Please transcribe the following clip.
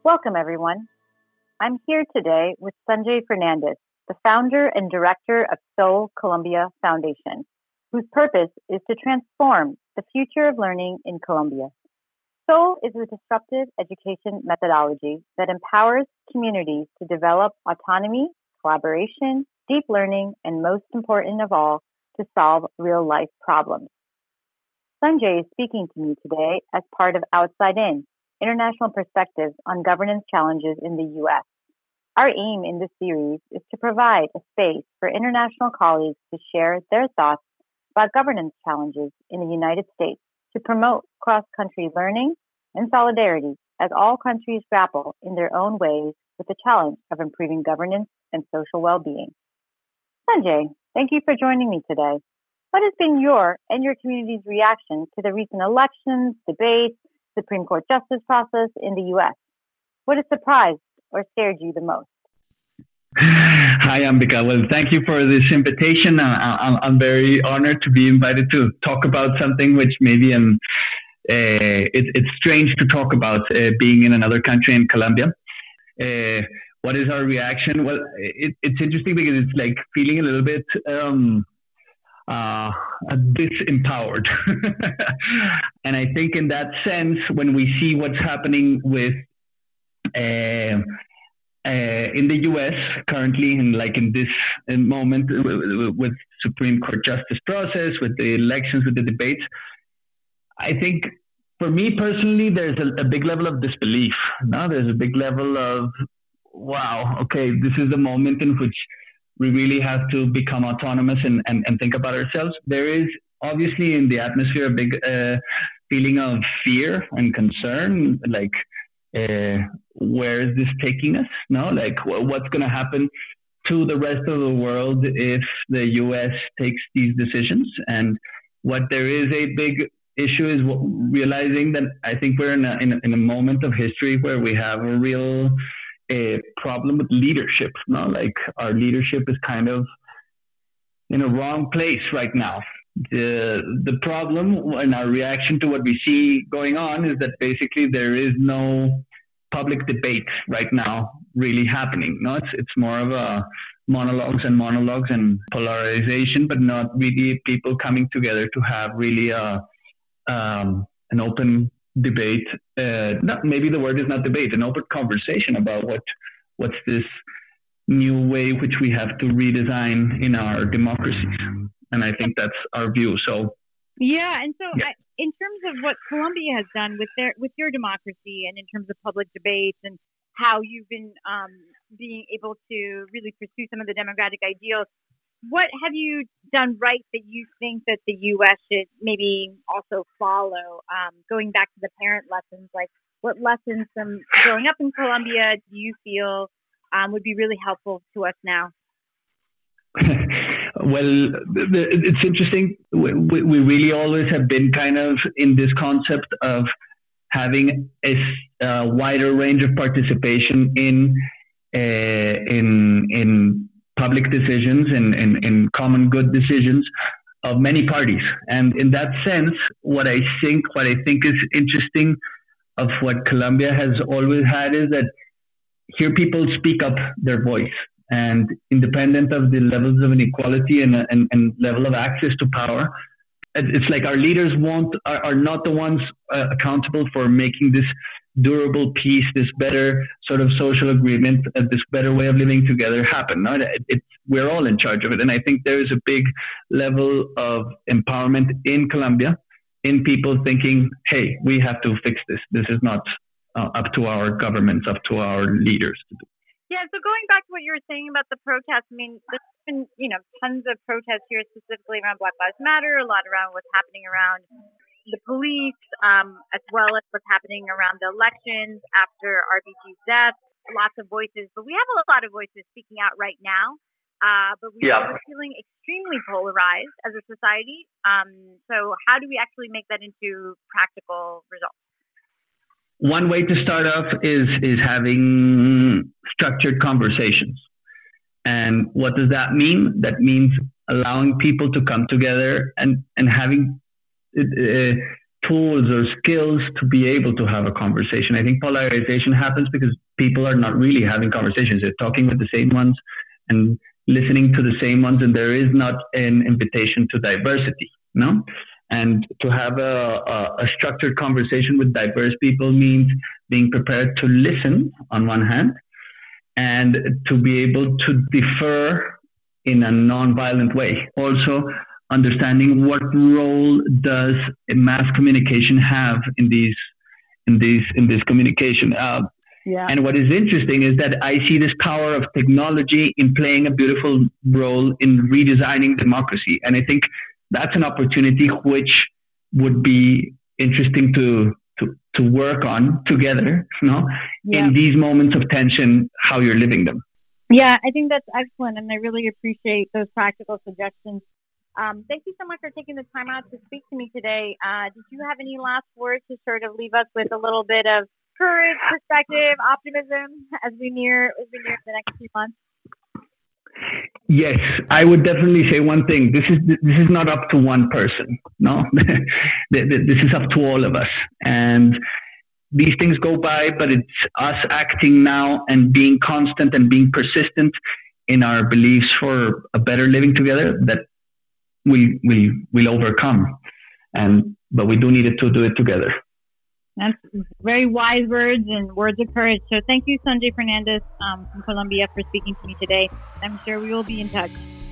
Welcome, everyone. I'm here today with Sanjay Fernandez, the founder and director of Soul Colombia Foundation, whose purpose is to transform the future of learning in Colombia. Soul is a disruptive education methodology that empowers communities to develop autonomy, collaboration, deep learning, and most important of all, to solve real-life problems. Sanjay is speaking to me today as part of Outside In, International Perspectives on Governance Challenges in the U.S. Our aim in this series is to provide a space for international colleagues to share their thoughts about governance challenges in the United States to promote cross-country learning and solidarity as all countries grapple in their own ways with the challenge of improving governance and social well-being. Sanjay, thank you for joining me today. What has been your and your community's reaction to the recent elections, debates, Supreme Court justice process in the U.S.? What has surprised or scared you the most? Hi, Ambika. Well, thank you for this invitation. I'm very honored to be invited to talk about something which maybe it's strange to talk about, being in another country in Colombia. What is our reaction? Well, it's interesting because it's like feeling a little bit disempowered. And I think in that sense, when we see what's happening with in the U.S. currently, in this moment with Supreme Court justice process, with the elections, with the debates, I think for me personally, there's a big level of disbelief. No, there's a big level of, wow, okay, this is the moment in which we really have to become autonomous and think about ourselves. There is obviously in the atmosphere a big feeling of fear and concern, like where is this taking us? No, like what's going to happen to the rest of the world if the U.S. takes these decisions? And what there is a big issue is realizing that I think we're in a moment of history where we have a real problem with leadership. No, like our leadership is kind of in a wrong place right now. The problem and our reaction to what we see going on is that basically there is no public debate right now really happening. No, it's more of a monologues and polarization, but not really people coming together to have really an open debate. Not maybe the word is not debate, an open conversation about what's this new way which we have to redesign in our democracies. And I think that's our view. So yeah, and so yeah. In terms of what Colombia has done with your democracy, and in terms of public debates and how you've been being able to really pursue some of the democratic ideals, what have you done right that you think that the U.S. should maybe also follow? Going back to the parent lessons, like what lessons from growing up in Colombia do you feel would be really helpful to us now? Well, it's interesting. We really always have been kind of in this concept of having a wider range of participation in public decisions and in common good decisions of many parties. And in that sense, what I think is interesting of what Colombia has always had is that here people speak up their voice, and independent of the levels of inequality and level of access to power, it's like our leaders are not the ones accountable for making this durable peace, this better sort of social agreement, this better way of living together happen. No? We're all in charge of it. And I think there is a big level of empowerment in Colombia, in people thinking, hey, we have to fix this. This is not up to our governments, up to our leaders to do. Yeah, so going back to what you were saying about the protests, I mean, there's been, tons of protests here specifically around Black Lives Matter, a lot around what's happening around the police, as well as what's happening around the elections after RBG's death. Lots of voices, but we have a lot of voices speaking out right now. But we're feeling extremely polarized as a society. So how do we actually make that into practical results? One way to start off is having structured conversations. And what does that mean? That means allowing people to come together and having tools or skills to be able to have a conversation. I think polarization happens because people are not really having conversations. They're talking with the same ones and listening to the same ones, and there is not an invitation to diversity, no? And to have a structured conversation with diverse people means being prepared to listen on one hand and to be able to differ in a non-violent way. Also, understanding what role does mass communication have in this communication. And what is interesting is that I see this power of technology in playing a beautiful role in redesigning democracy. And I think that's an opportunity which would be interesting to work on together, in these moments of tension, how you're living them. Yeah, I think that's excellent. And I really appreciate those practical suggestions. Thank you so much for taking the time out to speak to me today. Did you have any last words to sort of leave us with a little bit of courage, perspective, optimism as we near the next few months? Yes, I would definitely say one thing. This is not up to one person. No, this is up to all of us. And these things go by, but it's us acting now and being constant and being persistent in our beliefs for a better living together that we'll overcome. But we do need to do it together. That's very wise words and words of courage. So thank you, Sanjay Fernandez from Colombia, for speaking to me today. I'm sure we will be in touch.